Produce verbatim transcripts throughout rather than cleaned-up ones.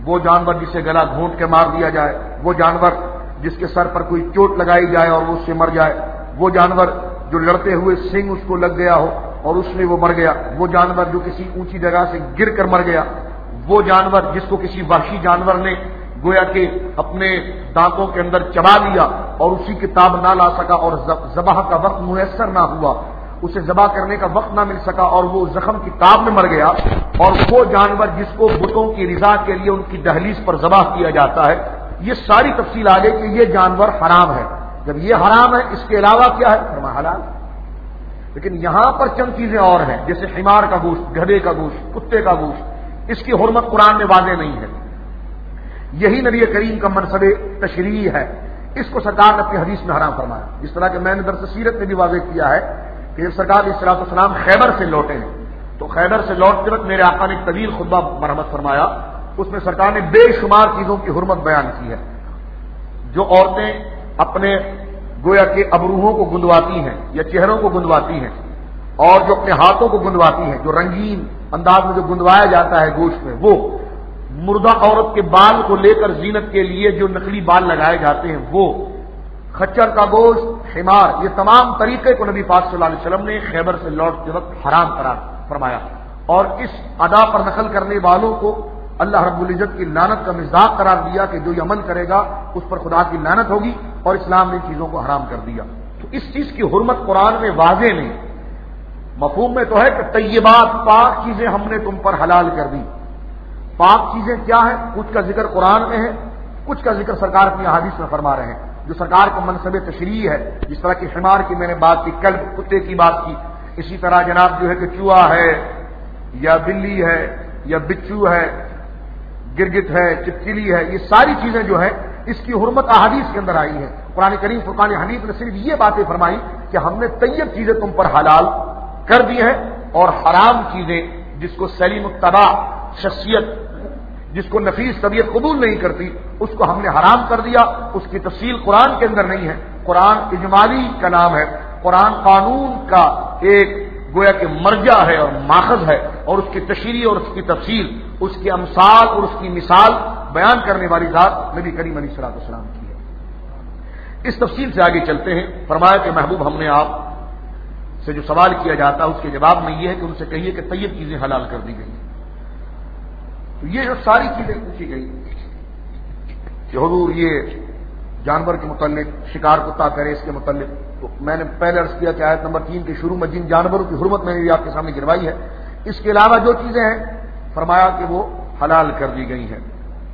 وہ جانور جسے گلا گھونٹ کے مار دیا جائے، وہ جانور جس کے سر پر کوئی چوٹ لگائی جائے اور وہ اس سے مر جائے، وہ جانور جو لڑتے ہوئے سنگ اس کو لگ گیا ہو اور اس میں وہ مر گیا، وہ جانور جو کسی اونچی جگہ سے گر کر مر گیا، وہ جانور جس کو کسی وحشی جانور نے گویا کہ اپنے دانتوں کے اندر چبا لیا اور اسی کی تاب نہ لا سکا اور ذبح کا وقت میسر نہ ہوا، اسے ذبح کرنے کا وقت نہ مل سکا اور وہ زخم کی تاب میں مر گیا، اور وہ جانور جس کو بتوں کی رضا کے لیے ان کی دہلیز پر ذبح کیا جاتا ہے، یہ ساری تفصیل آ گئی کہ یہ جانور حرام ہے۔ جب یہ حرام ہے، اس کے علاوہ کیا ہے؟ فرمایا حلال۔ لیکن یہاں پر چند چیزیں اور ہیں، جیسے حمار کا گوشت، گدھے کا گوشت، کتے کا گوشت، اس کی حرمت قرآن میں واضح نہیں ہے۔ یہی نبی کریم کا منصب تشریع ہے، اس کو سرکار نے اپنی حدیث میں حرام فرمایا، جس طرح کہ میں نے درس سیرت میں بھی واضح کیا ہے کہ جب سرکار علیہ الصلوۃ والسلام خیبر سے لوٹے ہیں تو خیبر سے لوٹتے وقت میرے آقا نے ایک طویل خطبہ مرحمت فرمایا، اس میں سرکار نے بے شمار چیزوں کی حرمت بیان کی ہے۔ جو عورتیں اپنے گویا کہ ابروہوں کو گندواتی ہیں یا چہروں کو گندواتی ہیں، اور جو اپنے ہاتھوں کو گندواتی ہیں، جو رنگین انداز میں جو گندوایا جاتا ہے گوشت میں، وہ مردہ عورت کے بال کو لے کر زینت کے لیے جو نقلی بال لگائے جاتے ہیں، وہ خچر کا گوشت، حمار، یہ تمام طریقے کو نبی پاک صلی اللہ علیہ وسلم نے خیبر سے لوٹتے وقت حرام قرار فرمایا، اور اس ادا پر نقل کرنے والوں کو اللہ رب العزت کی لعنت کا مزاق قرار دیا کہ جو یہ عمل کرے گا اس پر خدا کی لعنت ہوگی، اور اسلام نے چیزوں کو حرام کر دیا۔ تو اس چیز کی حرمت قرآن میں واضح نہیں، مفہوم میں تو ہے کہ طیبات پاک چیزیں ہم نے تم پر حلال کر دی۔ پاک چیزیں کیا ہیں؟ کچھ کا ذکر قرآن میں ہے، کچھ کا ذکر سرکار اپنی احادیث میں فرما رہے ہیں، جو سرکار کا منصب تشریع ہے، جس طرح کی حمار کی میں نے بات کی، کلب کتے کی بات کی، اسی طرح جناب جو ہے کہ چوہا ہے یا بلی ہے یا بچو ہے، گرگٹ ہے، چپچلی ہے، یہ ساری چیزیں جو ہے اس کی حرمت احادیث کے اندر آئی ہے۔ قرآن کریم فرقان حمید نے صرف یہ باتیں فرمائی کہ ہم نے طیب چیزیں تم پر حلال کر دی ہیں، اور حرام چیزیں جس کو سلیم الطبع شخصیت، جس کو نفیس طبیعت قبول نہیں کرتی، اس کو ہم نے حرام کر دیا۔ اس کی تفصیل قرآن کے اندر نہیں ہے، قرآن اجمالی کا نام ہے، قرآن قانون کا ایک گویا کہ مرجع ہے اور ماخذ ہے، اور اس کی تشریح اور اس کی تفصیل، اس کی امثال اور اس کی مثال بیان کرنے والی ذات نبی کریم علیہ الصلوۃ والسلام کی ہے۔ اس تفصیل سے آگے چلتے ہیں۔ فرمایا کہ محبوب ہم نے آپ سے جو سوال کیا جاتا ہے اس کے جواب میں یہ ہے کہ ان سے کہیے کہ طیب چیزیں حلال کر دی گئی ہیں۔ تو یہ جو ساری چیزیں پوچھی گئی کہ حضور یہ جانور کے متعلق، شکار کتا کرے اس کے متعلق، تو میں نے پہلے عرض کیا کہ آیت نمبر تین کے شروع میں جن جانوروں کی حرمت میں نے بھی آپ کے سامنے گروائی ہے، اس کے علاوہ جو چیزیں ہیں فرمایا کہ وہ حلال کر دی گئی ہیں۔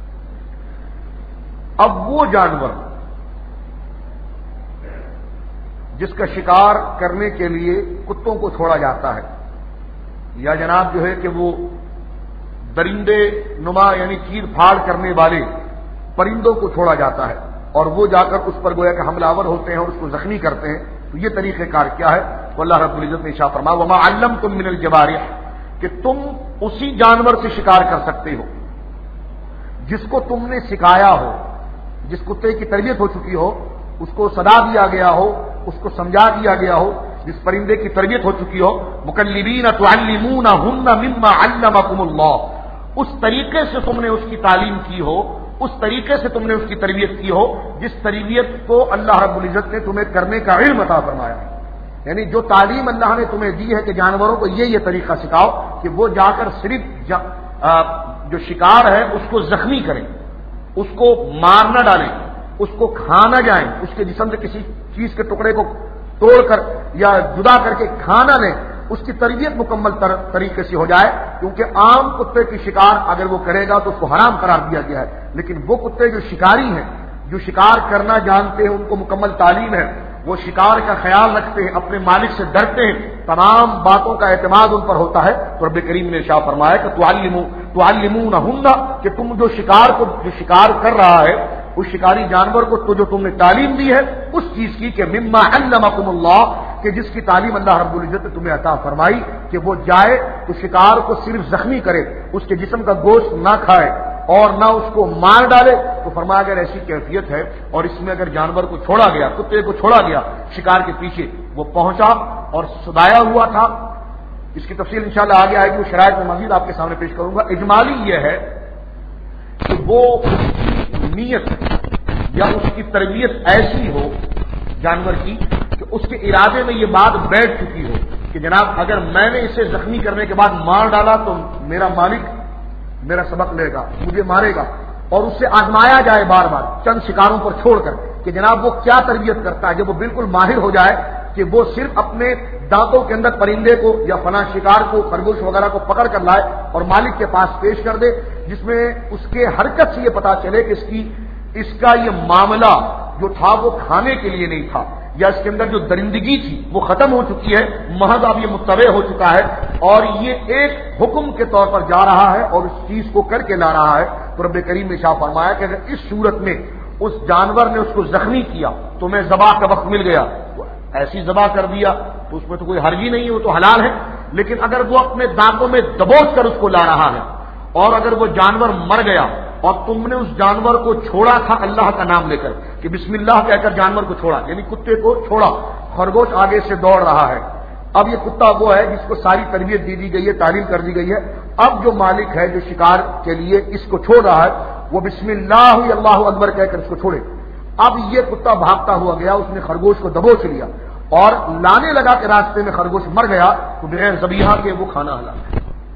اب وہ جانور جس کا شکار کرنے کے لیے کتوں کو چھوڑا جاتا ہے، یا جناب جو ہے کہ وہ درندے نما یعنی چیر پھاڑ کرنے والے پرندوں کو چھوڑا جاتا ہے اور وہ جا کر اس پر گویا کہ حملہ آور ہوتے ہیں اور اس کو زخمی کرتے ہیں، تو یہ طریقہ کار کیا ہے؟ تو اللہ رب العزت نے ارشاد فرمایا وما علمتم من الجوارح، کہ تم اسی جانور سے شکار کر سکتے ہو جس کو تم نے سکھایا ہو، جس کتے کی تربیت ہو چکی ہو، اس کو صدا دیا گیا ہو، اس کو سمجھا دیا گیا ہو، جس پرندے کی تربیت ہو چکی ہو، مکلبین تعلمونہن مما علمکم اللہ، اس طریقے سے تم نے اس کی تعلیم کی ہو، اس طریقے سے تم نے اس کی تربیت کی ہو جس تربیت کو اللہ رب العزت نے تمہیں کرنے کا علم عطا فرمایا ہے۔ یعنی جو تعلیم اللہ نے تمہیں دی ہے کہ جانوروں کو یہ یہ طریقہ سکھاؤ کہ وہ جا کر صرف جا جو شکار ہے اس کو زخمی کریں، اس کو مار نہ ڈالیں، اس کو کھا نہ جائیں، اس کے جسم سے کسی چیز کے ٹکڑے کو توڑ کر یا جدا کر کے کھانا لیں، اس کی تربیت مکمل طریقے سے ہو جائے، کیونکہ عام کتے کی شکار اگر وہ کرے گا تو اس کو حرام قرار دیا گیا ہے، لیکن وہ کتے جو شکاری ہیں، جو شکار کرنا جانتے ہیں، ان کو مکمل تعلیم ہے، وہ شکار کا خیال رکھتے ہیں، اپنے مالک سے ڈرتے ہیں، تمام باتوں کا اعتماد ان پر ہوتا ہے، تو رب کریم نے ارشاد فرمایا کہ تعلموا تعلمونہن، کہ تم جو شکار کو جو شکار کر رہا ہے اس شکاری جانور کو تو جو تم نے تعلیم دی ہے اس چیز کی کہ مما علمکم اللہ، کہ جس کی تعلیم اللہ رب العزت نے تمہیں عطا فرمائی کہ وہ جائے تو شکار کو صرف زخمی کرے، اس کے جسم کا گوشت نہ کھائے اور نہ اس کو مار ڈالے۔ تو فرمایا اگر ایسی کیفیت ہے اور اس میں اگر جانور کو چھوڑا گیا، کتے کو چھوڑا گیا شکار کے پیچھے، وہ پہنچا اور سدایا ہوا تھا، اس کی تفصیل انشاءاللہ آگے آئے گی، وہ شرائط میں مزید آپ کے سامنے پیش کروں گا۔ اجمالی یہ ہے کہ کہ وہ اس کی نیت یا اس کی تربیت ایسی ہو جانور کی کہ اس کے ارادے میں یہ بات بیٹھ چکی ہو کہ جناب اگر میں نے اسے زخمی کرنے کے بعد مار ڈالا تو میرا مالک میرا سبق لے گا، مجھے مارے گا، اور اس سے آزمایا جائے بار بار چند شکاروں پر چھوڑ کر کہ جناب وہ کیا تربیت کرتا ہے، جب وہ بالکل ماہر ہو جائے کہ وہ صرف اپنے دانتوں کے اندر پرندے کو یا فلاں شکار کو خرگوش وغیرہ کو پکڑ کر لائے اور مالک کے پاس پیش کر دے، جس میں اس کے حرکت سے یہ پتا چلے کہ اس کی اس کا یہ معاملہ جو تھا وہ کھانے کے لیے نہیں تھا، یا اس کے اندر جو درندگی تھی وہ ختم ہو چکی ہے، محض اب یہ متبع ہو چکا ہے اور یہ ایک حکم کے طور پر جا رہا ہے اور اس چیز کو کر کے لا رہا ہے۔ تو رب کریم نے شاہ فرمایا کہ اگر اس صورت میں اس جانور نے اس کو زخمی کیا تو میں ذبح کا وقت مل گیا، تو ایسی ذبح کر دیا تو اس میں تو کوئی حرج ہی نہیں ہے، وہ تو حلال ہے۔ لیکن اگر وہ اپنے دانتوں میں دبوچ کر اس کو لا رہا ہے اور اگر وہ جانور مر گیا اور تم نے اس جانور کو چھوڑا تھا اللہ کا نام لے کر کہ بسم اللہ کہہ کر جانور کو چھوڑا، یعنی کتے کو چھوڑا، خرگوش آگے سے دوڑ رہا ہے، اب یہ کتا وہ ہے جس کو ساری تربیت دے دی گئی ہے، تعلیم کر دی گئی ہے، اب جو مالک ہے جو شکار کے لیے اس کو چھوڑ رہا ہے وہ بسم اللہ اللہ اکبر کہہ کر اس کو چھوڑے۔ اب یہ کتا بھاگتا ہوا گیا، اس نے خرگوش کو دبوچ لیا اور لانے لگا کہ راستے میں خرگوش مر گیا تو بغیر ذبیحہ کے وہ کھانا حلال ہے،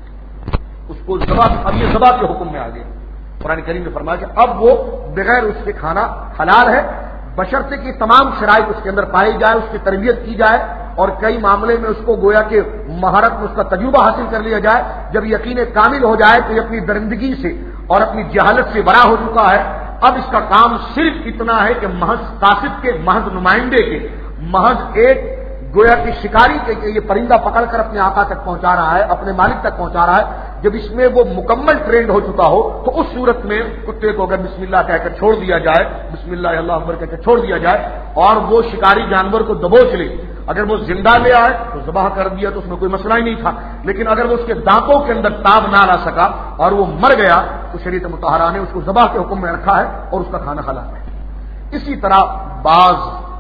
اس کو ذبح، اب یہ ذبح کے حکم میں آ گیا۔ قرآن کریم نے فرمایا کہ اب وہ بغیر اس کے کھانا حلال ہے، بشرطے کی تمام شرائط اس کے اندر پائی جائے، اس کی تربیت کی جائے اور کئی معاملے میں اس کو گویا کہ مہارت میں اس کا تجربہ حاصل کر لیا جائے۔ جب یقین کامل ہو جائے تو یہ اپنی درندگی سے اور اپنی جہالت سے بڑا ہو چکا ہے، اب اس کا کام صرف اتنا ہے کہ محض قاصد کے، محض نمائندے کے، محض ایک گویا کہ شکاری کے کہ یہ پرندہ پکڑ کر اپنے آقا تک پہنچا رہا ہے، اپنے مالک تک پہنچا رہا ہے۔ جب اس میں وہ مکمل ٹرینڈ ہو چکا ہو تو اس صورت میں کتے کو اگر بسم اللہ کہہ کر چھوڑ دیا جائے، بسم اللہ اللہ اکبر کہہ کر چھوڑ دیا جائے اور وہ شکاری جانور کو دبوچ لے، اگر وہ زندہ لے آئے تو ذبح کر دیا تو اس میں کوئی مسئلہ ہی نہیں تھا، لیکن اگر وہ اس کے دانتوں کے اندر تاب نہ لا سکا اور وہ مر گیا تو شریعت مطہرہ نے اس کو ذبح کے حکم میں رکھا ہے اور اس کا کھانا حلال ہے۔ اسی طرح باز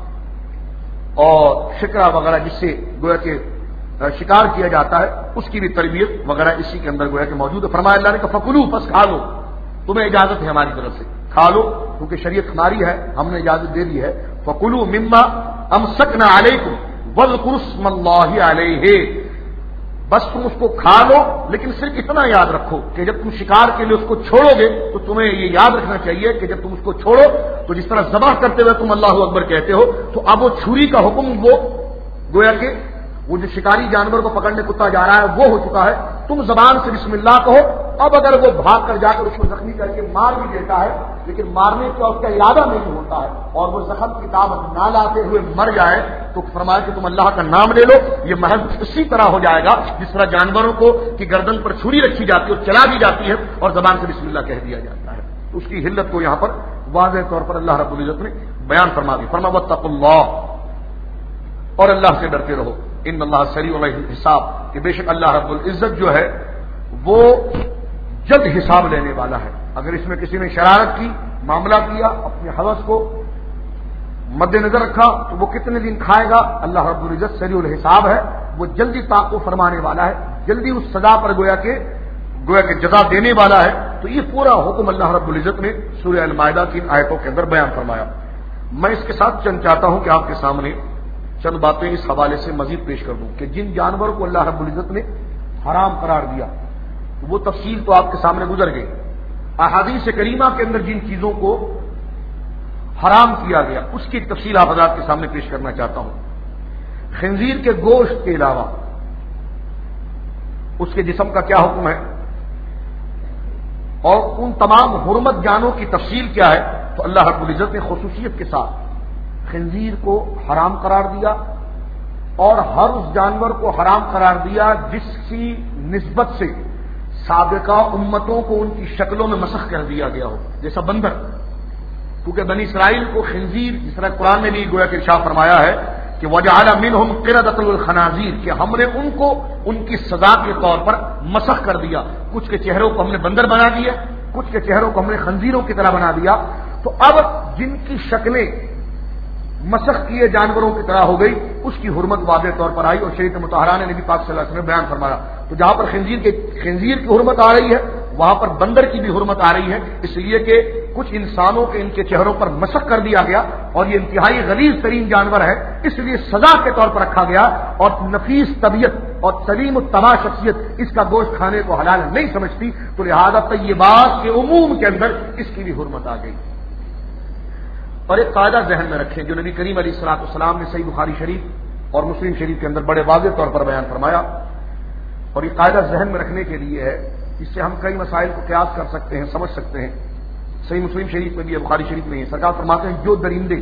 اور شکرا وغیرہ جس سے گویا کہ شکار کیا جاتا ہے اس کی بھی تربیت وغیرہ اسی کے اندر گویا کہ موجود ہے۔ فرمایا اللہ نے کہ فکلو، پس کھا لو، تمہیں اجازت ہے ہماری طرف سے، کھا لو کیونکہ شریعت ہماری ہے، ہم نے اجازت دے دی ہے۔ فکلو مما امسکنا علیکم واذکروا اسم اللہ علیہ، بس تم اس کو کھا لو لیکن صرف اتنا یاد رکھو کہ جب تم شکار کے لیے اس کو چھوڑو گے تو تمہیں یہ یاد رکھنا چاہیے کہ جب تم اس کو چھوڑو تو جس طرح ذبح کرتے ہوئے تم اللہ اکبر کہتے ہو تو اب وہ چھری کا حکم وہ گویا کہ وہ جو شکاری جانور کو پکڑنے کتا جا رہا ہے وہ ہو چکا ہے، تم زبان سے بسم اللہ کہو۔ اب اگر وہ بھاگ کر جا کر اس کو زخمی کر کے مار بھی دیتا ہے لیکن مارنے کا اس کا ارادہ نہیں ہوتا ہے اور وہ زخم کی طاقت نہ لاتے ہوئے مر جائے تو فرمایا کہ تم اللہ کا نام لے لو، یہ محض اسی طرح ہو جائے گا جس طرح جانوروں کو کی گردن پر چھری رکھی جاتی ہے اور چلا دی جاتی ہے اور زبان سے بسم اللہ کہہ دیا جاتا ہے۔ اس کی حلت کو یہاں پر واضح طور پر اللہ رب العزت نے بیان فرما دی۔ فرما واتقوا اللہ، اور اللہ سے ڈرتے رہو، ان اللہ سریع الحساب، کہ بے شک اللہ رب العزت جو ہے وہ جلد حساب لینے والا ہے۔ اگر اس میں کسی نے شرارت کی، معاملہ کیا، اپنے حوث کو مد نظر رکھا تو وہ کتنے دن کھائے گا؟ اللہ رب العزت سریع الحساب ہے، وہ جلدی تعاقب فرمانے والا ہے، جلدی اس سزا پر گویا کہ گویا کہ جزا دینے والا ہے۔ تو یہ پورا حکم اللہ رب العزت نے سورہ المائدہ کی آیتوں کے اندر بیان فرمایا۔ میں اس کے ساتھ چند چاہتا ہوں کہ آپ کے سامنے چند باتیں اس حوالے سے مزید پیش کر دوں کہ جن جانوروں کو اللہ رب العزت نے حرام قرار دیا وہ تفصیل تو آپ کے سامنے گزر گئی۔ احادیث کریمہ کے اندر جن چیزوں کو حرام کیا گیا اس کی تفصیل آپ حضرات کے سامنے پیش کرنا چاہتا ہوں۔ خنزیر کے گوشت کے علاوہ اس کے جسم کا کیا حکم ہے اور ان تمام حرمت جانوں کی تفصیل کیا ہے، تو اللہ رب العزت نے خصوصیت کے ساتھ خنزیر کو حرام قرار دیا اور ہر اس جانور کو حرام قرار دیا جس کی نسبت سے سابقہ امتوں کو ان کی شکلوں میں مسخ کر دیا گیا ہو، جیسا بندر، کیونکہ بنی اسرائیل کو خنزیر، جس طرح قرآن نے بھی گویا کہ ارشاد فرمایا ہے کہ وجعل منهم قردة الخنازیر، کہ ہم نے ان کو ان کی سزا کے طور پر مسخ کر دیا، کچھ کے چہروں کو ہم نے بندر بنا دیا، کچھ کے چہروں کو ہم نے خنزیروں کی طرح بنا دیا۔ تو اب جن کی شکلیں مسخ کیے جانوروں کی طرح ہو گئی، اس کی حرمت واضح طور پر آئی، اور شریعت مطہرہ نے نبی پاک صلی اللہ علیہ وسلم نے بیان فرمایا۔ تو جہاں پر خنزیر کے خنزیر کی حرمت آ رہی ہے وہاں پر بندر کی بھی حرمت آ رہی ہے، اس لیے کہ کچھ انسانوں کے ان کے چہروں پر مسخ کر دیا گیا اور یہ انتہائی غلیظ ترین جانور ہے، اس لیے سزا کے طور پر رکھا گیا، اور نفیس طبیعت اور سلیم الطبع شخصیت اس کا گوشت کھانے کو حلال نہیں سمجھتی، تو لہذا طیبات کے عموم کے اندر اس کی بھی حرمت آ گئی۔ اور ایک قاعدہ ذہن میں رکھیں جو نبی کریم علیہ الصلوۃ والسلام نے صحیح بخاری شریف اور مسلم شریف کے اندر بڑے واضح طور پر بیان فرمایا، اور یہ قاعدہ ذہن میں رکھنے کے لیے ہے، اس سے ہم کئی مسائل کو قیاس کر سکتے ہیں، سمجھ سکتے ہیں۔ صحیح مسلم شریف میں بھی ہے، بخاری شریف میں ہے، سرکار فرماتے ہیں جو درندے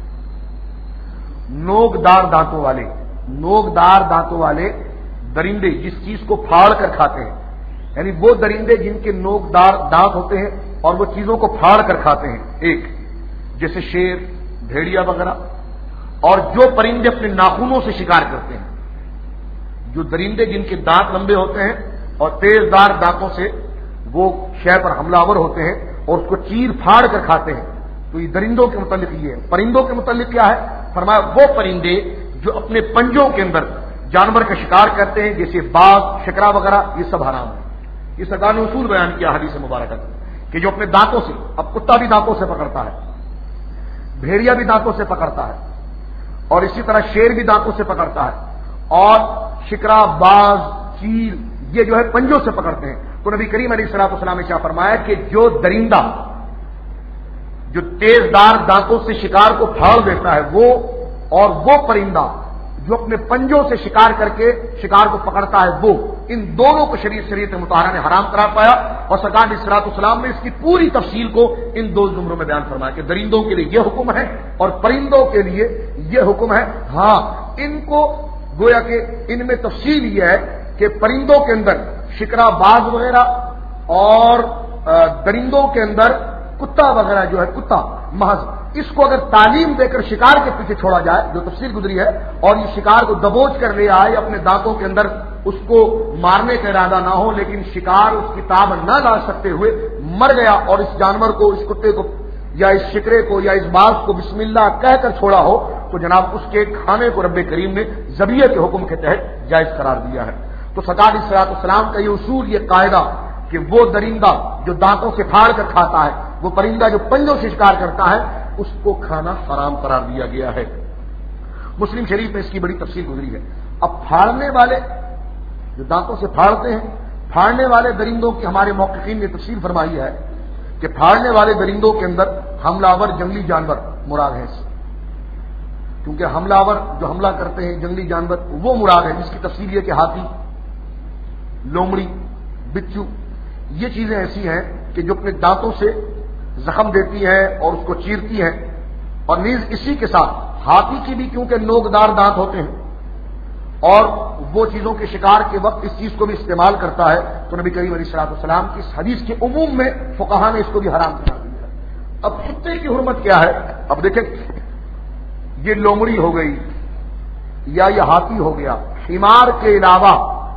نوک دار دانتوں والے نوک دار دانتوں والے درندے جس چیز کو پھاڑ کر کھاتے ہیں، یعنی وہ درندے جن کے نوک دار دانت ہوتے ہیں اور وہ چیزوں کو پھاڑ کر کھاتے ہیں، ایک جیسے شیر، بھیڑیا وغیرہ، اور جو پرندے اپنے ناخنوں سے شکار کرتے ہیں، جو درندے جن کے دانت لمبے ہوتے ہیں اور تیز دار دانتوں سے وہ شے پر حملہ آور ہوتے ہیں اور اس کو چیر پھاڑ کر کھاتے ہیں، تو یہ درندوں کے متعلق یہ ہے۔ پرندوں کے متعلق کیا ہے؟ فرمایا وہ پرندے جو اپنے پنجوں کے اندر جانور کا شکار کرتے ہیں، جیسے باغ، شکرا وغیرہ، یہ سب حرام ہے۔ یہ سرکار نے اصول بیان کیا حدیث مبارکہ کہ جو اپنے دانتوں سے، اب کتا بھی دانتوں سے پکڑتا ہے، بھیڑیا بھی دانتوں سے پکڑتا ہے، اور اسی طرح شیر بھی دانتوں سے پکڑتا ہے، اور شکرا، باز، چیل یہ جو ہے پنجوں سے پکڑتے ہیں۔ تو نبی کریم علیہ الصلوۃ والسلام نے کیا فرمایا کہ جو درندہ جو تیز دار دانتوں سے شکار کو پھاڑ دیتا ہے وہ، اور وہ پرندہ جو اپنے پنجوں سے شکار کر کے شکار کو پکڑتا ہے وہ، ان دونوں کو شریعت شریعت مطہرہ نے حرام قرار پایا، اور سرکار علیہ الصلوۃ والسلام نے اس کی پوری تفصیل کو ان دو زمروں میں بیان فرمایا کہ درندوں کے لیے یہ حکم ہے اور پرندوں کے لیے یہ حکم ہے۔ ہاں ان کو گویا کہ ان میں تفصیل یہ ہے کہ پرندوں کے اندر شکرا، باز وغیرہ، اور درندوں کے اندر کتا وغیرہ جو ہے، کتا محض اس کو اگر تعلیم دے کر شکار کے پیچھے چھوڑا جائے، جو تفصیل گزری ہے، اور یہ شکار کو دبوچ کر لے آئے اپنے دانتوں کے اندر، اس کو مارنے کا ارادہ نہ ہو لیکن شکار اس کی تاب نہ لا سکتے ہوئے مر گیا، اور اس جانور کو، اس کتے کو یا اس شکرے کو یا اس باز کو بسم اللہ کہہ کر چھوڑا ہو، تو جناب اس کے کھانے کو رب کریم نے ذبیحہ کے حکم کے تحت جائز قرار دیا ہے۔ تو سرکار علیہ الصلوۃ والسلام کا یہ اصول، یہ قاعدہ کہ وہ درندہ جو دانتوں سے پھاڑ کر کھاتا ہے، وہ پرندہ جو پنجوں سے شکار کرتا ہے، اس کو کھانا حرام قرار دیا گیا ہے۔ مسلم شریف میں اس کی بڑی تفصیل گزری ہے۔ اب پھاڑنے والے جو دانتوں سے پھاڑتے ہیں، پھاڑنے والے درندوں کی ہمارے محققین نے تفصیل فرمائی ہے کہ پھاڑنے والے درندوں کے اندر حملہ آور جنگلی جانور مراد ہے، کیونکہ حملہ آور جو حملہ کرتے ہیں جنگلی جانور وہ مراد ہے، جس کی تفصیل یہ کہ ہاتھی، لومڑی، بچو، یہ چیزیں ایسی ہیں کہ جو اپنے دانتوں سے زخم دیتی ہے اور اس کو چیرتی ہے، اور نیز اسی کے ساتھ ہاتھی کی بھی کیونکہ نوکدار دانت ہوتے ہیں اور وہ چیزوں کے شکار کے وقت اس چیز کو بھی استعمال کرتا ہے، تو نبی کریم علیہ الصلوۃ والسلام کی اس حدیث کے عموم میں فقہاء نے اس کو بھی حرام قرار دیا ہے۔ اب کتے کی حرمت کیا ہے؟ اب دیکھیں، یہ لومڑی ہو گئی یا یہ ہاتھی ہو گیا، حمار کے علاوہ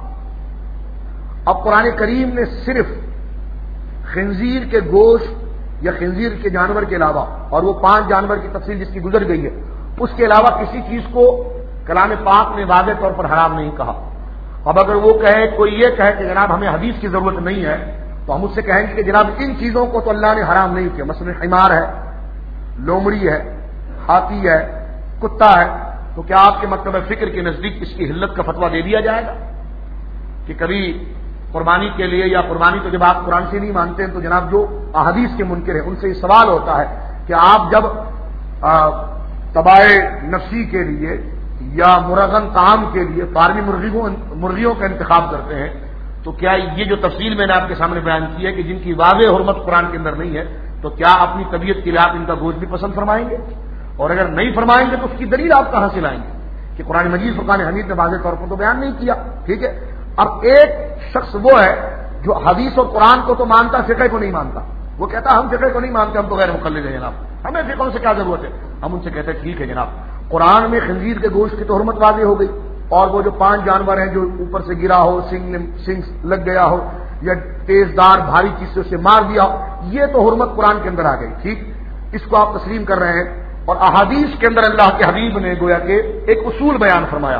اب قرآن کریم نے صرف خنزیر کے گوشت یا خنزیر کے جانور کے علاوہ، اور وہ پانچ جانور کی تفصیل جس کی گزر گئی ہے، اس کے علاوہ کسی چیز کو کلام پاک نے واضح طور پر حرام نہیں کہا۔ اب اگر وہ کہے، کوئی یہ کہے کہ جناب ہمیں حدیث کی ضرورت نہیں ہے، تو ہم اس سے کہیں گے کہ جناب ان چیزوں کو تو اللہ نے حرام نہیں کیا، مثلا حمار ہے، لومڑی ہے، ہاتھی ہے، کتا ہے، تو کیا آپ کے مکتب فکر کے نزدیک اس کی حلت کا فتویٰ دے دیا جائے گا کہ کبھی قربانی کے لیے، یا قربانی تو جب آپ قرآن سے نہیں مانتے ہیں تو جناب جو احادیث کے منکر ہیں ان سے یہ سوال ہوتا ہے کہ آپ جب تباہ نفسی کے لیے یا مرغن طعام کے لیے فارمی مرغیوں مرغیوں کا انتخاب کرتے ہیں، تو کیا یہ جو تفصیل میں نے آپ کے سامنے بیان کی ہے کہ جن کی واضح حرمت قرآن کے اندر نہیں ہے، تو کیا اپنی طبیعت کے لیے آپ ان کا گوشت بھی پسند فرمائیں گے؟ اور اگر نہیں فرمائیں گے تو اس کی دلیل آپ کہاں سے لائیں گے کہ قرآن مجید فرقان حمید نے واضح طور پر تو بیان نہیں کیا؟ ٹھیک ہے، اب ایک شخص وہ ہے جو حدیث اور قرآن کو تو مانتا، فقہ کو نہیں مانتا، وہ کہتا ہم فقہ کو نہیں مانتے، ہم تو غیر مقلد ہیں جناب، ہمیں فقہ سے کیا ضرورت ہے؟ ہم ان سے کہتے ہیں ٹھیک ہے جناب، قرآن میں خنزیر کے گوشت کی تو حرمت واضح ہو گئی، اور وہ جو پانچ جانور ہیں جو اوپر سے گرا ہو، سنگ سنگ لگ گیا ہو یا تیز دار بھاری چیز سے اسے مار دیا ہو، یہ تو حرمت قرآن کے اندر آ گئی، ٹھیک، اس کو آپ تسلیم کر رہے ہیں، اور احادیث کے اندر اللہ کے حبیب نے گویا کہ ایک اصول بیان فرمایا،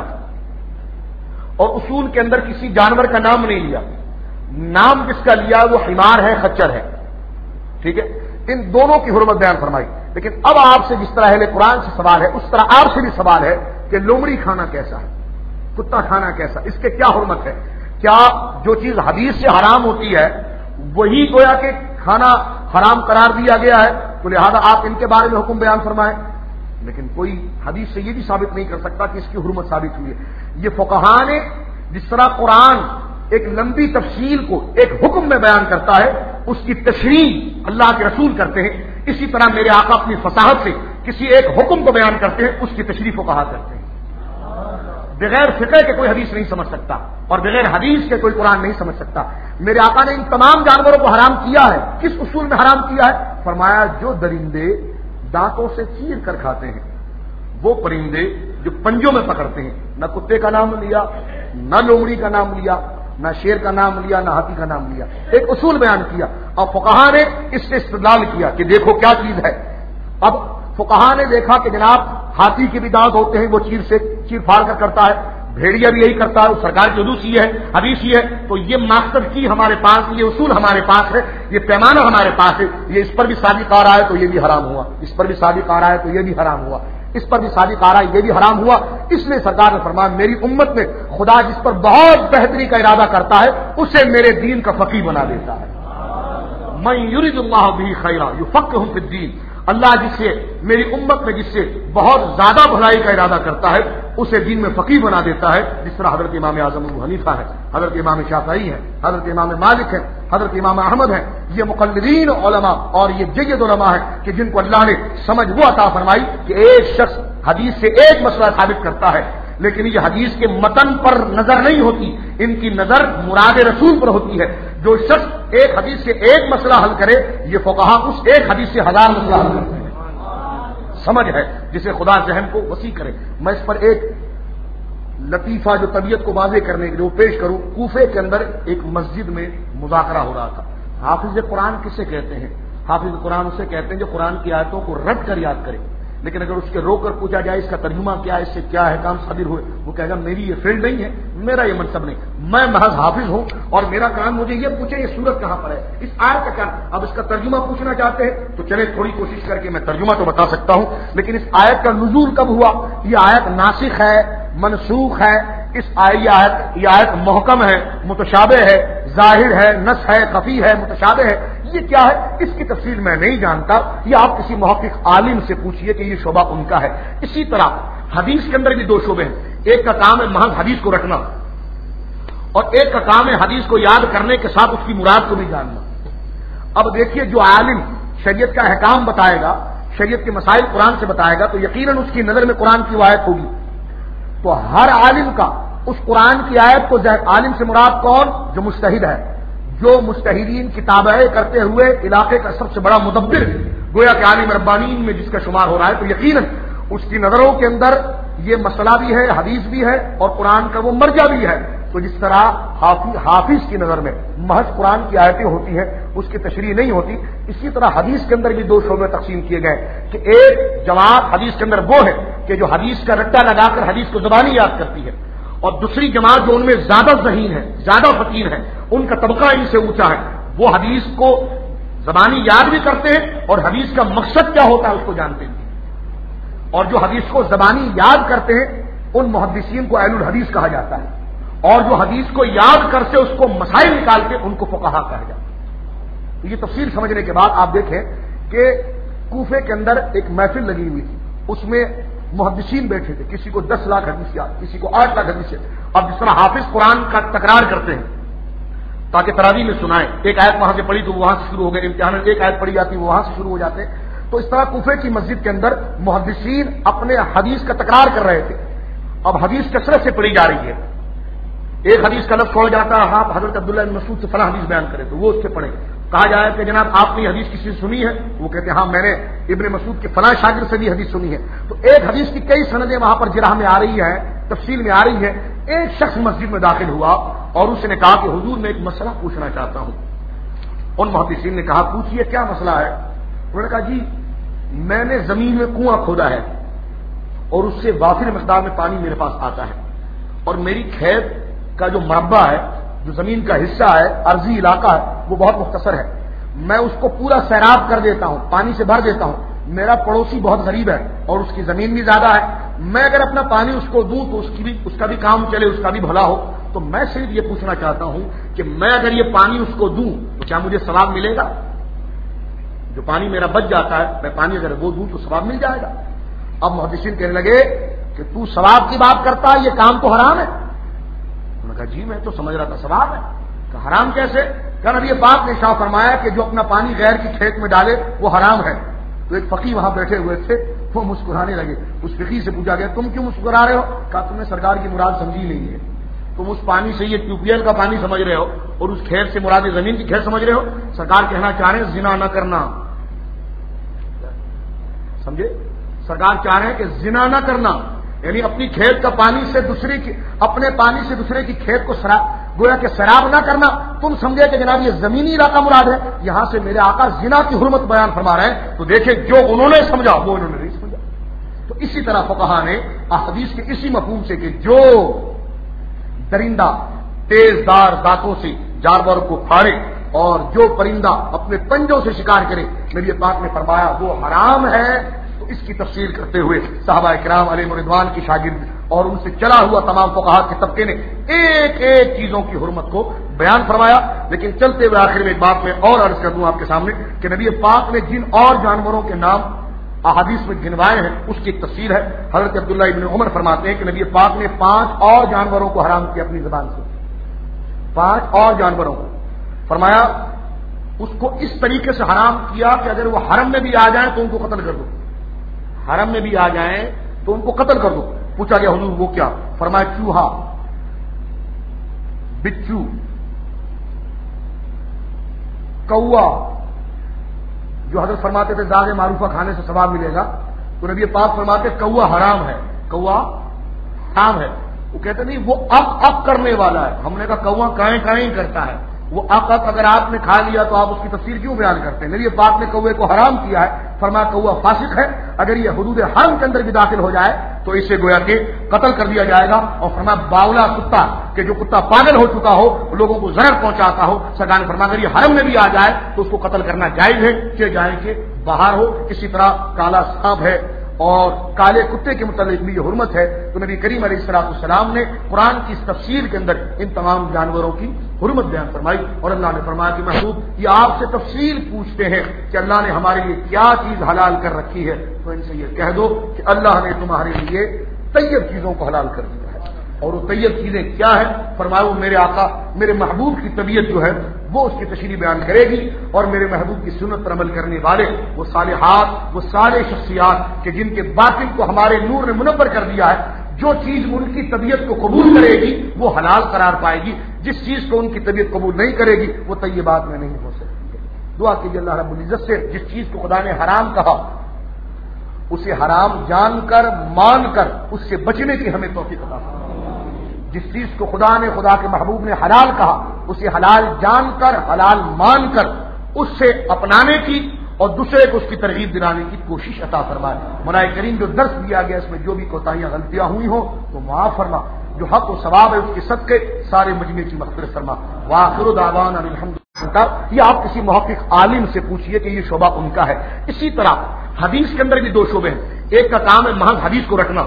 اور اصول کے اندر کسی جانور کا نام نہیں لیا، نام جس کا لیا وہ حمار ہے، خچر ہے، ٹھیک ہے، ان دونوں کی حرمت بیان فرمائی۔ لیکن اب آپ سے جس طرح اہل قرآن سے سوال ہے اس طرح آپ سے بھی سوال ہے کہ لومڑی کھانا کیسا ہے، کتا کھانا کیسا، اس کے کیا حرمت ہے؟ کیا جو چیز حدیث سے حرام ہوتی ہے وہی گویا کہ کھانا حرام قرار دیا گیا ہے، تو لہذا آپ ان کے بارے میں حکم بیان فرمائیں؟ لیکن کوئی حدیث سے یہ بھی ثابت نہیں کر سکتا کہ اس کی حرمت ثابت ہوئی ہے۔ یہ فقہاء نے جس طرح قرآن ایک لمبی تفصیل کو ایک حکم میں بیان کرتا ہے، اس کی تشریح اللہ کے رسول کرتے ہیں، اسی طرح میرے آقا اپنی فصاحت سے کسی ایک حکم کو بیان کرتے ہیں، اس کی تشریح فقہاء کرتے ہیں۔ بغیر فقہ کے کوئی حدیث نہیں سمجھ سکتا، اور بغیر حدیث کے کوئی قرآن نہیں سمجھ سکتا۔ میرے آقا نے ان تمام جانوروں کو حرام کیا ہے، کس اصول میں حرام کیا ہے؟ فرمایا جو درندے دانتوں سے چیر کر کھاتے ہیں، وہ پرندے جو پنجوں میں پکڑتے ہیں، نہ کتے کا نام لیا، نہ لومڑی کا نام لیا، نہ شیر کا نام لیا، نہ ہاتھی کا نام لیا، ایک اصول بیان کیا، اور فقہاء نے اس سے استدلال کیا کہ دیکھو کیا چیز ہے۔ اب فقہاء نے دیکھا کہ جناب ہاتھی کے بھی دانت ہوتے ہیں، وہ چیر سے چیر پھاڑ کر کرتا ہے، بھیڑیا بھی یہی کرتا ہے، وہ سرکار کی حدیث یہ ہے حدیث یہ ہے، تو یہ مقصد کی ہمارے پاس، یہ اصول ہمارے پاس ہے، یہ پیمانہ ہمارے پاس ہے، یہ اس پر بھی صادق آ رہا ہے تو یہ بھی حرام ہوا، اس پر بھی صادق آ رہا ہے تو یہ بھی حرام ہوا، اس پر بھی صادق آ رہا ہے یہ بھی حرام ہوا۔ اس لیے سرکار نے فرمایا میری امت میں خدا جس پر بہت بہتری کا ارادہ کرتا ہے اسے میرے دین کا فقیہ بنا دیتا ہے۔ من یرید اللہ بہ خیرا یفقہہ فی الدین، اللہ جس سے میری امت میں جس سے بہت زیادہ بھلائی کا ارادہ کرتا ہے اسے دین میں فقیہ بنا دیتا ہے، جس طرح حضرت امام اعظم ابو حنیفہ ہے، حضرت امام شافعی ہے، حضرت امام مالک ہے، حضرت امام احمد ہے، یہ مقلدین علماء اور یہ جید علماء ہیں کہ جن کو اللہ نے سمجھ وہ عطا فرمائی کہ ایک شخص حدیث سے ایک مسئلہ ثابت کرتا ہے، لیکن یہ حدیث کے متن پر نظر نہیں ہوتی، ان کی نظر مراد رسول پر ہوتی ہے۔ جو شخص ایک حدیث سے ایک مسئلہ حل کرے، یہ فقہا اس ایک حدیث سے ہزار مسئلہ حل کرتے ہیں۔ سمجھ ہے جسے خدا ذہن کو وسیع کرے۔ میں اس پر ایک لطیفہ جو طبیعت کو واضح کرنے کے لیے پیش کروں۔ کوفے کے اندر ایک مسجد میں مذاکرہ ہو رہا تھا، حافظ قرآن کسے کہتے ہیں؟ حافظ قرآن اسے کہتے ہیں جو قرآن کی آیتوں کو رٹ کر یاد کرے، لیکن اگر اس کے رو کر پوچھا جائے اس کا ترجمہ کیا ہے، اس سے کیا احکام صادر ہوئے، وہ کہے گا میری یہ فیلڈ نہیں ہے، میرا یہ منصب نہیں، میں محض حافظ ہوں اور میرا کام مجھے یہ پوچھے یہ سورت کہاں پر ہے، اس آیت کا کیا۔ اب اس کا ترجمہ پوچھنا چاہتے ہیں تو چلے تھوڑی کوشش کر کے میں ترجمہ تو بتا سکتا ہوں، لیکن اس آیت کا نزول کب ہوا، یہ آیت ناسخ ہے، منسوخ ہے، اس آیت یہ آیت محکم ہے، متشابہ ہے، ظاہر ہے، نص ہے، خفی ہے، متشابہ ہے، یہ کیا ہے اس کی تفصیل میں نہیں جانتا، یہ آپ کسی محقق عالم سے پوچھئے کہ یہ شعبہ ان کا ہے۔ اسی طرح حدیث کے اندر بھی دو شعبے ہیں، ایک کا کام ہے محض حدیث کو رکھنا، اور ایک کا کام ہے حدیث کو یاد کرنے کے ساتھ اس کی مراد کو بھی جاننا۔ اب دیکھیے جو عالم شریعت کا احکام بتائے گا، شریعت کے مسائل قرآن سے بتائے گا، تو یقیناً اس کی نظر میں قرآن کی آیت ہوگی، تو ہر عالم کا اس قرآن کی آیت کو عالم سے مراد کون؟ جو مجتہد ہے، جو مجتہدین کی تابعے کرتے ہوئے علاقے کا سب سے بڑا مدبر گویا کہ عالم ربانین میں جس کا شمار ہو رہا ہے، تو یقیناً اس کی نظروں کے اندر یہ مسئلہ بھی ہے، حدیث بھی ہے، اور قرآن کا وہ مرجع بھی ہے۔ تو جس طرح حافظ, حافظ کی نظر میں محض قرآن کی آیتیں ہوتی ہیں، اس کی تشریح نہیں ہوتی، اسی طرح حدیث کے اندر بھی دو شعبے تقسیم کیے گئے کہ ایک جماعت حدیث کے اندر وہ ہے کہ جو حدیث کا رٹا لگا کر حدیث کو زبانی یاد کرتی ہے، اور دوسری جماعت جو ان میں زیادہ ذہین ہے، زیادہ فقیر ہے، ان کا طبقہ ان سے اونچا ہے، وہ حدیث کو زبانی یاد بھی کرتے ہیں اور حدیث کا مقصد کیا ہوتا ہے اس کو جانتے ہیں، اور جو حدیث کو زبانی یاد کرتے ہیں ان محدثین کو اہل الحدیث کہا جاتا ہے، اور جو حدیث کو یاد کرتے اس کو مسائل نکال کے ان کو فقہا کہا جاتا ہے۔ یہ تفصیل سمجھنے کے بعد آپ دیکھیں کہ کوفے کے اندر ایک محفل لگی ہوئی تھی، اس میں محدثین بیٹھے تھے، کسی کو دس لاکھ حدیث یاد، کسی کو آٹھ لاکھ حدیث۔ اب جس طرح حافظ قرآن کا تکرار کرتے ہیں تاکہ تراویح میں سنائیں، ایک آیت وہاں سے پڑھی تو وہاں سے شروع ہو گئے، امتحان میں ایک آیت پڑھی جاتی وہ وہاں سے شروع ہو جاتے، تو اس طرح کوفے کی مسجد کے اندر محدثین اپنے حدیث کا تکرار کر رہے تھے۔ اب حدیث کثرت سے پڑھی جا رہی ہے، ایک حدیث کا لفظ چھوڑ جاتا ہے، آپ حضرت عبداللہ بن مسعود سے فلاں حدیث بیان کرے تو وہ اس سے پڑھے، کہا جائے کہ جناب آپ نے حدیث کسی سے سنی ہے، وہ کہتے ہیں ہاں میں نے ابن مسعود کے فلاں شاگرد سے بھی حدیث سنی ہے، تو ایک حدیث کی کئی سندیں وہاں پر جرح میں آ رہی ہے، تفصیل میں آ رہی ہے۔ ایک شخص مسجد میں داخل ہوا اور اس نے کہا کہ حضور میں ایک مسئلہ پوچھنا چاہتا ہوں۔ ان محدثین نے کہا پوچھئے کیا مسئلہ ہے؟ انہوں نے کہا جی میں نے زمین میں کنواں کھودا ہے اور اس سے وافر مقدار میں پانی میرے پاس آتا ہے، اور میری کھیت کا جو مربع ہے، جو زمین کا حصہ ہے، عرضی علاقہ ہے، وہ بہت مختصر ہے، میں اس کو پورا سیراب کر دیتا ہوں، پانی سے بھر دیتا ہوں، میرا پڑوسی بہت غریب ہے اور اس کی زمین بھی زیادہ ہے، میں اگر اپنا پانی اس کو دوں تو اس کی بھی اس کا بھی کام چلے، اس کا بھی بھلا ہو، تو میں صرف یہ پوچھنا چاہتا ہوں کہ میں اگر یہ پانی اس کو دوں تو کیا مجھے ثواب ملے گا؟ جو پانی میرا بچ جاتا ہے میں پانی اگر وہ دوں تو ثواب مل جائے گا۔ اب محدثین کہنے لگے کہ تو ثواب کی بات کرتا ہے، یہ کام تو حرام ہے۔ انہوں نے کہا جی میں تو سمجھ رہا تھا ثواب ہے۔ کہ حرام کیسے؟ کہ نبی پاک نے ارشاد فرمایا کہ جو اپنا پانی غیر کی کھیت میں ڈالے وہ حرام ہے۔ تو ایک فقیہ وہاں بیٹھے ہوئے تھے، وہ مسکرانے لگے۔ اس فقیہ سے پوچھا گیا تم کیوں مسکرا رہے ہو؟ کہا تم نے سرکار کی مراد سمجھی نہیں ہے، تم اس پانی سے یہ ٹیوب ویل کا پانی سمجھ رہے ہو اور اس کھیت سے مراد زمین کی کھیت سمجھ رہے ہو۔ سرکار کہنا چاہ رہے ہیں زنا نہ کرنا، سمجھے؟ سرکار چاہ رہے ہیں کہ زنا نہ کرنا، یعنی اپنی کھیت کا پانی سے دوسرے کی اپنے پانی سے دوسرے کی کھیت کو سراب گویا کہ سراب نہ کرنا۔ تم سمجھے کہ جناب یہ زمینی علاقہ مراد ہے، یہاں سے میرے آقا زنا کی حرمت بیان فرما رہے ہیں، تو دیکھیں جو انہوں نے سمجھا وہ انہوں نے نہیں سمجھا۔ تو اسی طرح فقہا نے احادیث کے اسی مفہوم سے کہ جو درندہ تیز دار دانتوں سے جانور کو پھاڑے اور جو پرندہ اپنے پنجوں سے شکار کرے، نبی پاک نے فرمایا وہ حرام ہے۔ تو اس کی تفصیل کرتے ہوئے صحابہ کرام علیہ رضوان کی شاگرد اور ان سے چلا ہوا تمام فقہا کے طبقے نے ایک ایک چیزوں کی حرمت کو بیان فرمایا۔ لیکن چلتے ہوئے آخر میں ایک بات میں اور عرض کر دوں آپ کے سامنے کہ نبی پاک نے جن اور جانوروں کے نام احادیث میں گنوائے ہیں اس کی ایک تفصیل ہے۔ حضرت عبداللہ ابن عمر فرماتے ہیں کہ نبی پاک نے پانچ اور جانوروں کو حرام کیا اپنی زبان سے، پانچ اور جانوروں کو فرمایا اس کو اس طریقے سے حرام کیا کہ اگر وہ حرم میں بھی آ جائیں تو ان کو قتل کر دو، حرم میں بھی آ جائیں تو ان کو قتل کر دو۔ پوچھا گیا حضور وہ کیا؟ فرمایا چوہا، بچو، کوا، جو حضرت فرماتے تھے داغ معروفہ کھانے سے ثواب ملے گا، تو نبی پاک فرماتے کوا حرام ہے، کوا حرام ہے۔ وہ کہتے نہیں وہ اک اک کرنے والا ہے، ہم نے کہا کوا کائیں کائیں کرتا ہے، وہ اک اک اگر آپ نے کھا لیا تو آپ اس کی تفسیر کیوں بیان کرتے ہیں؟ نبی پاک نے کوے کو حرام کیا ہے، فرمایا کوا فاسق ہے، اگر یہ حدود حرم کے اندر بھی داخل ہو جائے تو اسے گویا کہ قتل کر دیا جائے گا۔ اور فرمایا باولا کتا، کہ جو کتا پاگل ہو چکا ہو، لوگوں کو ضرر پہنچاتا ہو، سرکار نے فرمایا اگر یہ حرم میں بھی آ جائے تو اس کو قتل کرنا جائز ہے، کہ جائے کہ باہر ہو۔ اسی طرح کالا سانپ ہے اور کالے کتے کے متعلق بھی یہ حرمت ہے۔ تو نبی کریم علیہ الصلوۃ والسلام نے قرآن کی اس تفسیر کے اندر ان تمام جانوروں کی حرمت بیان فرمائی، اور اللہ نے فرمایا کہ محبوب یہ آپ سے تفصیل پوچھتے ہیں کہ اللہ نے ہمارے لیے کیا چیز حلال کر رکھی ہے، تو ان سے یہ کہہ دو کہ اللہ نے تمہارے لیے طیب چیزوں کو حلال کر دیا ہے۔ اور وہ طیب چیزیں کیا ہے؟ فرمایا وہ میرے آقا میرے محبوب کی طبیعت جو ہے وہ اس کی تشریح بیان کرے گی، اور میرے محبوب کی سنت پر عمل کرنے والے وہ صالحات، وہ سارے شخصیات کہ جن کے باطن کو ہمارے نور نے منور کر دیا ہے، جو چیز ان کی طبیعت کو قبول کرے گی وہ حلال قرار پائے گی، جس چیز کو ان کی طبیعت قبول نہیں کرے گی وہ طیبات میں نہیں ہو سکتی ہے۔ دعا کیجیے اللہ رب العزت سے جس چیز کو خدا نے حرام کہا اسے حرام جان کر مان کر اس سے بچنے کی ہمیں توفیق عطا فرمائے، جس چیز کو خدا نے خدا کے محبوب نے حلال کہا اسے حلال جان کر حلال مان کر اس سے اپنانے کی اور دوسرے کو اس کی ترغیب دلانے کی کوشش عطا فرمائے۔ مولا کریم جو درس دیا گیا اس میں جو بھی کوتاہیاں غلطیاں ہوئی ہوں تو معاف فرما، جو حق و ثواب ہے اس کے صدقے سارے مجمع کی مغفرت فرما۔ وآخر دعوانا الحمدللہ۔ یہ آپ کسی محقق عالم سے پوچھئے کہ یہ شعبہ ان کا ہے۔ اسی طرح حدیث کے اندر بھی دو شعبے ہیں، ایک کا کام ہے محض حدیث کو رٹنا،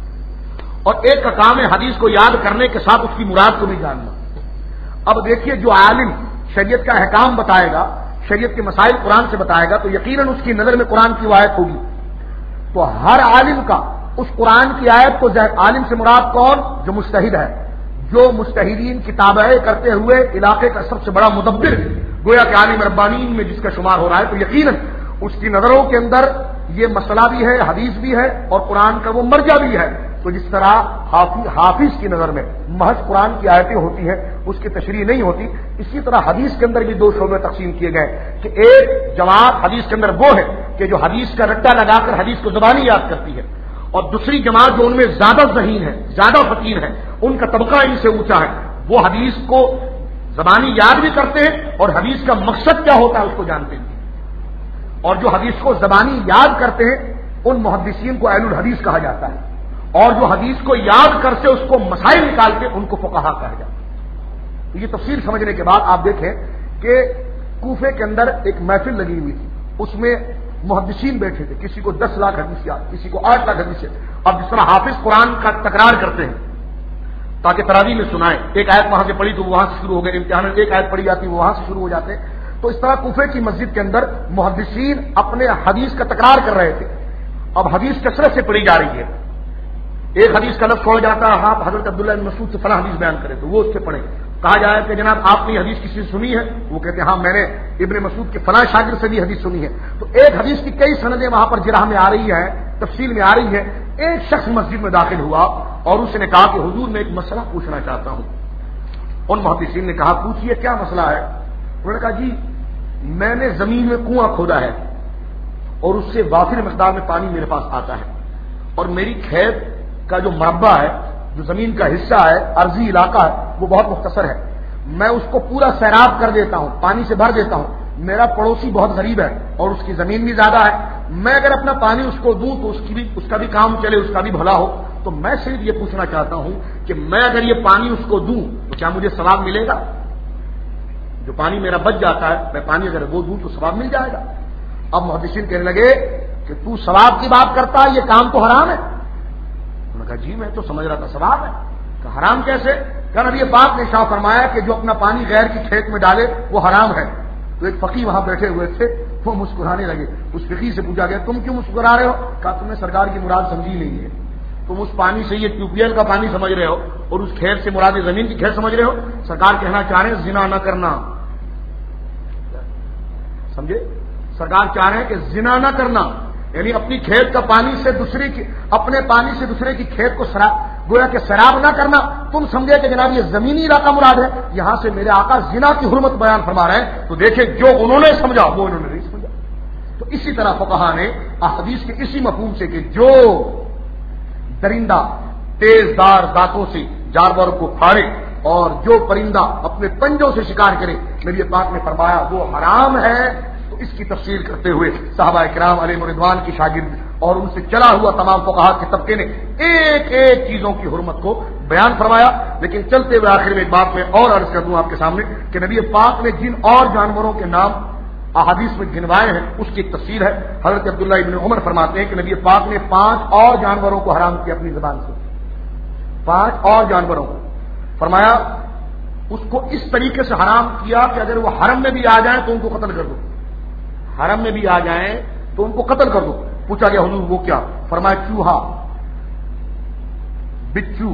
اور ایک کا کام ہے حدیث کو یاد کرنے کے ساتھ اس کی مراد کو بھی جاننا۔ اب دیکھیے جو عالم شریعت کا احکام بتائے گا، شریعت کے مسائل قرآن سے بتائے گا، تو یقیناً اس کی نظر میں قرآن کی آیت ہوگی، تو ہر عالم کا اس قرآن کی آیت کو عالم سے مراد کون؟ جو مجتہد ہے، جو مجتہدین کی تابعے کرتے ہوئے علاقے کا سب سے بڑا مدبر گویا کہ عالم ربانین میں جس کا شمار ہو رہا ہے، تو یقیناً اس کی نظروں کے اندر یہ مسئلہ بھی ہے، حدیث بھی ہے، اور قرآن کا وہ مرجع بھی ہے۔ تو جس طرح حافظ حافظ کی نظر میں محض قرآن کی آیتیں ہوتی ہیں، اس کی تشریح نہیں ہوتی، اسی طرح حدیث کے اندر بھی دو شعبے تقسیم کیے گئے کہ ایک جماعت حدیث کے اندر وہ ہے کہ جو حدیث کا رٹا لگا کر حدیث کو زبانی یاد کرتی ہے، اور دوسری جماعت جو ان میں زیادہ ذہین ہے، زیادہ فقیر ہے، ان کا طبقہ ان سے اونچا ہے، وہ حدیث کو زبانی یاد بھی کرتے ہیں اور حدیث کا مقصد کیا ہوتا ہے اس کو جانتے ہیں۔ اور جو حدیث کو زبانی یاد کرتے ہیں ان محدثین کو اہل الحدیث کہا جاتا ہے، اور جو حدیث کو یاد کرتے اس کو مسائل نکال کے ان کو فقہا کہا جاتا ہے۔ تو یہ تفصیل سمجھنے کے بعد آپ دیکھیں کہ کوفے کے اندر ایک محفل لگی ہوئی تھی، اس میں محدثین بیٹھے تھے، کسی کو دس لاکھ حدیث یاد، کسی کو آٹھ لاکھ حدیث یاد۔ اب جس طرح حافظ قرآن کا تکرار کرتے ہیں تاکہ تراویح میں سنائیں، ایک آیت وہاں سے پڑھی تو وہاں سے شروع ہو گئے، امتحان میں ایک آیت پڑھی جاتی وہ وہاں سے شروع ہو جاتے ہیں، تو اس طرح کوفے کی مسجد کے اندر محدثین اپنے حدیث کا تکرار کر رہے تھے۔ اب حدیث کثرت سے پڑھی جا رہی ہے، ایک حدیث کا لفظ چھوڑ جاتا ہے، آپ حضرت عبداللہ بن مسعود سے فلاں حدیث بیان کریں تو وہ اس سے پڑھیں، کہا جائے کہ جناب آپ نے حدیث کسی سے سنی ہے، وہ کہتے ہیں ہاں میں نے ابن مسعود کے فلاں شاگرد سے بھی حدیث سنی ہے۔ تو ایک حدیث کی کئی سندیں وہاں پر جرح میں آ رہی ہے، تفصیل میں آ رہی ہے۔ ایک شخص مسجد میں داخل ہوا اور اس نے کہا کہ حضور میں ایک مسئلہ پوچھنا چاہتا ہوں۔ ان محدثین نے کہا پوچھیے کیا مسئلہ ہے؟ انہوں نے کہا جی میں نے زمین میں کنواں کھودا ہے اور اس سے وافر مقدار میں پانی میرے پاس آتا ہے، اور میری کھیت کا جو مربع ہے، جو زمین کا حصہ ہے، عرضی علاقہ ہے، وہ بہت مختصر ہے، میں اس کو پورا سیراب کر دیتا ہوں، پانی سے بھر دیتا ہوں، میرا پڑوسی بہت غریب ہے اور اس کی زمین بھی زیادہ ہے، میں اگر اپنا پانی اس کو دوں تو اس کی بھی اس کا بھی کام چلے، اس کا بھی بھلا ہو، تو میں صرف یہ پوچھنا چاہتا ہوں کہ میں اگر یہ پانی اس کو دوں تو کیا مجھے ثواب ملے گا؟ جو پانی میرا بچ جاتا ہے میں پانی اگر وہ دوں تو ثواب مل جائے گا۔ اب محدثین کہنے لگے کہ تو ثواب کی بات کرتا ہے، یہ کام تو حرام ہے۔ انہوں نے کہا جی میں تو سمجھ رہا تھا ثواب ہے۔ کہ حرام کیسے؟ کہ نبی پاک نے ارشاد فرمایا کہ جو اپنا پانی غیر کی کھیت میں ڈالے وہ حرام ہے۔ تو ایک فقی وہاں بیٹھے ہوئے تھے، وہ مسکرانے لگے۔ اس فقی سے پوچھا گیا تم کیوں مسکرا رہے ہو؟ کہا تم نے سرکار کی مراد سمجھی نہیں ہے، تم اس پانی سے یہ ٹیوب ویل کا پانی سمجھ رہے ہو اور اس کھیت سے مراد زمین کی کھیت سمجھ رہے ہو۔ سرکار کہنا چاہ رہے ہیں زنا نہ کرنا، سمجھے؟ سرکار چاہ رہے ہیں کہ زنا نہ کرنا، یعنی اپنی کھیت کا پانی سے دوسرے کی اپنے پانی سے دوسرے کی کھیت کو شراب گویا کہ شراب نہ کرنا۔ تم سمجھے کہ جناب یہ زمینی علاقہ مراد ہے، یہاں سے میرے آقا زنا کی حرمت بیان فرما رہے ہیں۔ تو دیکھیں جو انہوں نے سمجھا وہ انہوں نے نہیں سمجھا۔ تو اسی طرح فقہا نے احادیث کے اسی مفہوم سے کہ جو درندہ تیز دار دانتوں سے جانوروں کو پھاڑے اور جو پرندہ اپنے پنجوں سے شکار کرے، نبی پاک نے فرمایا وہ حرام ہے۔ تو اس کی تفصیل کرتے ہوئے صحابہ کرام علیہ رضوان کی شاگرد اور ان سے چلا ہوا تمام فقہا کے طبقے نے ایک ایک چیزوں کی حرمت کو بیان فرمایا۔ لیکن چلتے ہوئے آخر میں ایک بات میں اور عرض کر دوں آپ کے سامنے کہ نبی پاک نے جن اور جانوروں کے نام احادیث میں گنوائے ہیں اس کی ایک تفصیل ہے۔ حضرت عبداللہ ابن عمر فرماتے ہیں کہ نبی پاک نے پانچ اور جانوروں کو حرام کیا اپنی زبان سے، پانچ اور جانوروں کو فرمایا اس کو اس طریقے سے حرام کیا کہ اگر وہ حرم میں بھی آ جائیں تو ان کو قتل کر دو، حرم میں بھی آ جائیں تو ان کو قتل کر دو۔ پوچھا گیا حضور وہ کیا؟ فرمایا چوہا، بچو،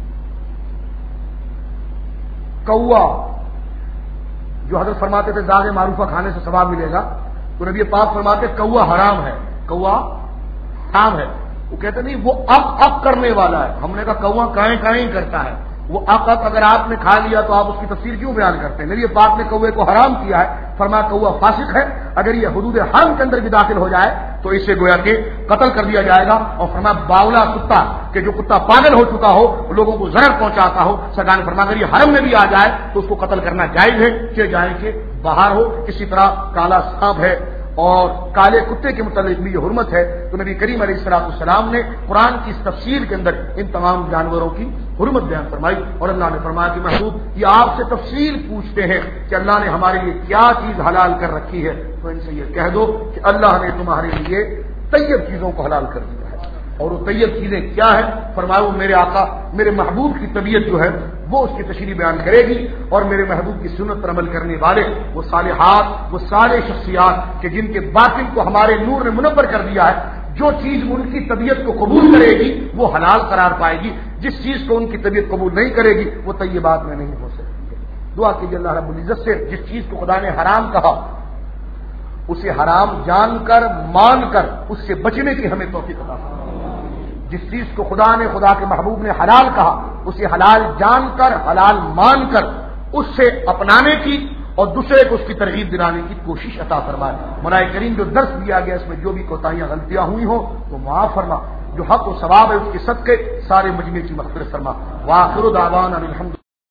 کوا، جو حضرت فرماتے تھے داغ معروفہ کھانے سے ثواب ملے گا، تو نبی پاک فرماتے کوا حرام ہے، کوا حرام ہے۔ وہ کہتے نہیں وہ اق اق کرنے والا ہے۔ ہم نے کہا کوا کائیں کائیں کرتا ہے، وہ اق اق اگر آپ نے کھا لیا تو آپ اس کی تفسیر کیوں بیان کرتے ہیں؟ نبی پاک نے کوے کو حرام کیا ہے، فرمایا کوا فاسق ہے، اگر یہ حدود حرم کے اندر بھی داخل ہو جائے تو اسے گویا کہ قتل کر دیا جائے گا۔ اور فرمایا باولا کتا کہ جو کتا پاگل ہو چکا ہو، لوگوں کو ضرر پہنچاتا ہو، سرکار نے فرمایا اگر یہ حرم میں بھی آ جائے تو اس کو قتل کرنا جائز ہے کہ جائے کہ باہر ہو۔ اسی طرح کالا سانپ ہے اور کالے کتے کے متعلق بھی یہ حرمت ہے۔ تو نبی کریم علیہ الصلوۃ والسلام نے قرآن کی اس تفسیر کے اندر ان تمام جانوروں کی حرمت بیان فرمائی، اور اللہ نے فرمایا کہ محبوب یہ آپ سے تفصیل پوچھتے ہیں کہ اللہ نے ہمارے لیے کیا چیز حلال کر رکھی ہے، تو ان سے یہ کہہ دو کہ اللہ نے تمہارے لیے طیب چیزوں کو حلال کر دیا ہے۔ اور وہ طیب چیزیں کیا ہیں؟ فرمایا وہ میرے آقا میرے محبوب کی طبیعت جو ہے وہ اس کی تشریح بیان کرے گی، اور میرے محبوب کی سنت پر عمل کرنے والے وہ صالحات، وہ صالح شخصیات کہ جن کے باطن کو ہمارے نور نے منور کر دیا ہے، جو چیز ان کی طبیعت کو قبول کرے گی وہ حلال قرار پائے گی، جس چیز کو ان کی طبیعت قبول نہیں کرے گی وہ طیبات میں نہیں ہو سکتی ہے۔ دعا کیجیے اللہ رب العزت سے جس چیز کو خدا نے حرام کہا اسے حرام جان کر مان کر اس سے بچنے کی ہمیں توفیق عطا فرمائے، جس چیز کو خدا نے خدا کے محبوب نے حلال کہا اسے حلال جان کر حلال مان کر اس سے اپنانے کی اور دوسرے کو اس کی ترغیب دلانے کی کوشش عطا فرمائے۔ مولا کریم جو درس دیا گیا اس میں جو بھی کوتاہیاں غلطیاں ہوئی ہوں تو معاف فرما، جو حق و ثواب ہے اس کے صدقے سارے مجمع کی مغفرت فرما۔ وآخر دعوانا الحمد